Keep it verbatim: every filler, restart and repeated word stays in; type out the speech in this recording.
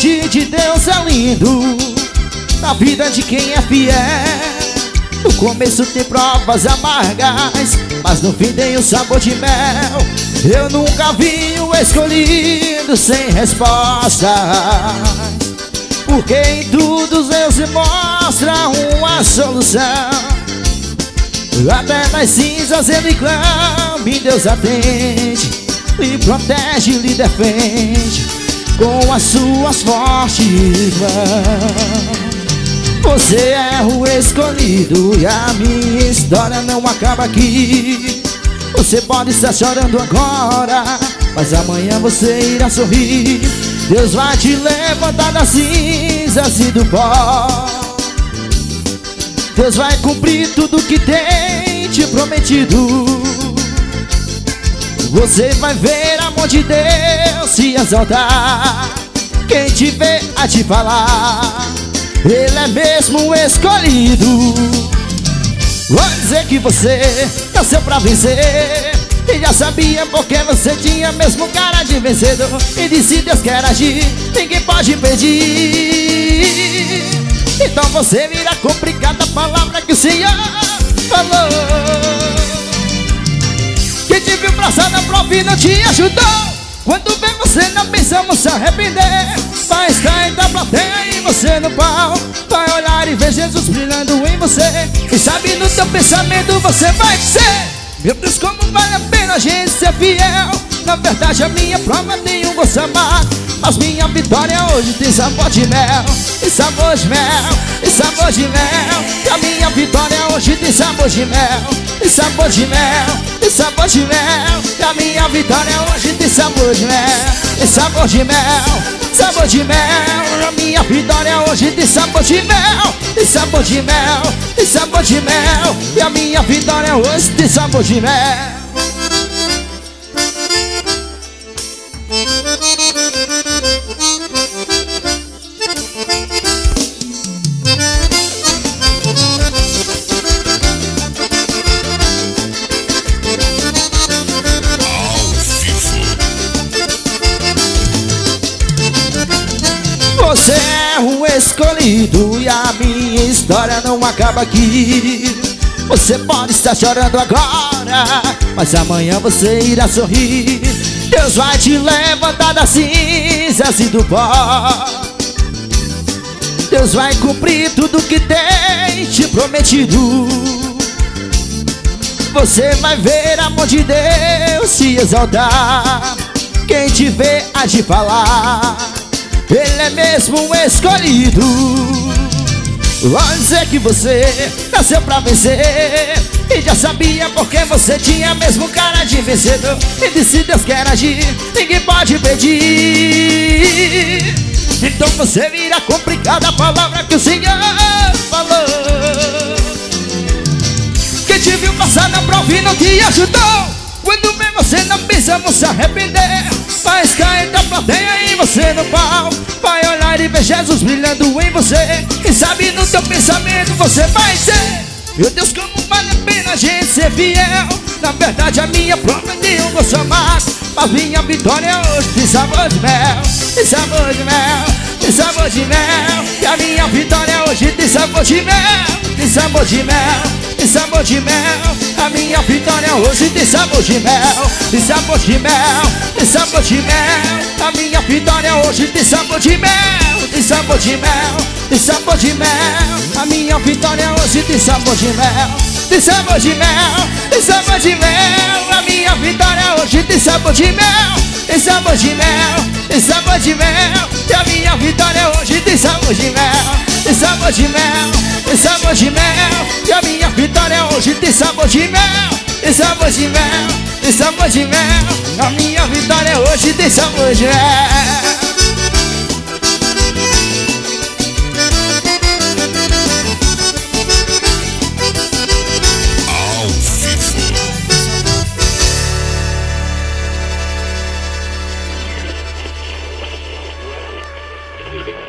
longe de Deus é lindo, na vida de quem é fiel. No começo tem provas amargas, mas no fim tem o sabor de mel. Eu nunca vi o escolhido sem respostas, porque em tudo Deus se mostra uma solução. Até nas cinzas ele clama e Deus atende, lhe protege, lhe defende com as suas fortes mãos. Você é o escolhido e a minha história não acaba aqui. Você pode estar chorando agora, mas amanhã você irá sorrir. Deus vai te levantar das cinzas e do pó. Deus vai cumprir tudo que tem te prometido. Você vai ver a mão de Deus se exaltar. Quem te vê a te falar, Ele é mesmo escolhido. Vou dizer que você nasceu pra vencer, e já sabia porque você tinha mesmo cara de vencedor. E disse Deus quer agir, ninguém pode impedir. Então você virá cumprir cada palavra que o Senhor falou. Quem te viu passar na prova e não te ajudou, quando vê você não pensamos se arrepender. Vai cair da plateia e você no pau, vai olhar e ver Jesus brilhando em você. E sabe no teu pensamento você vai dizer: meu Deus, como vale a pena a gente ser fiel. Na verdade a minha prova tem um gosto amargo, mas minha vitória hoje tem sabor de mel. E sabor de mel, e sabor de mel. E a minha vitória hoje tem sabor de mel. E sabor de mel, e sabor de mel. E a minha vitória hoje tem sabor de mel. E sabor de mel, sabor de mel. A minha vitória hoje tem sabor de mel. E sabor de mel, e sabor de mel. E a minha vitória hoje tem sabor de mel. Você é o escolhido e a minha história não acaba aqui. Você pode estar chorando agora, mas amanhã você irá sorrir. Deus vai te levantar das cinzas e do pó. Deus vai cumprir tudo que tem te prometido. Você vai ver a mão de Deus se exaltar. Quem te vê há de falar: Ele é mesmo um escolhido. Vou dizer que você nasceu pra vencer, e já sabia porque você tinha mesmo cara de vencedor. E disse Deus quer agir, ninguém pode impedir. Então você virá cumprir cada palavra que o Senhor falou. Quem te viu passar na prova e não te ajudou, quando vê você não pensamos se arrepender. Vai cair da plateia e você no pau, vai olhar e ver Jesus brilhando em você. E sabe no teu pensamento você vai dizer: meu Deus, como vale a pena a gente ser fiel. Na verdade a minha prova tem um gosto amargo, mas minha vitória hoje tem sabor de mel. Tem sabor de mel, tem sabor de mel. E a minha vitória hoje tem sabor de mel. Tem sabor de mel, tem sabor de mel. A minha vitória hoje tem sabor de mel. Tem sabor de mel, tem sabor de mel. A minha vitória hoje tem sabor de mel. Tem sabor de mel, tem sabor de mel. A minha vitória hoje tem sabor de mel. Tem sabor de mel, tem sabor de mel. A minha vitória hoje tem sabor de mel. Tem sabor de mel, tem sabor de mel. E a minha vitória hoje tem sabor de mel. Tem sabor de mel, tem sabor de mel. E a minha vitória hoje tem sabor de mel. Tem sabor de mel, tem sabor de mel. A minha vitória hoje tem sabor de mel. Ao vivo.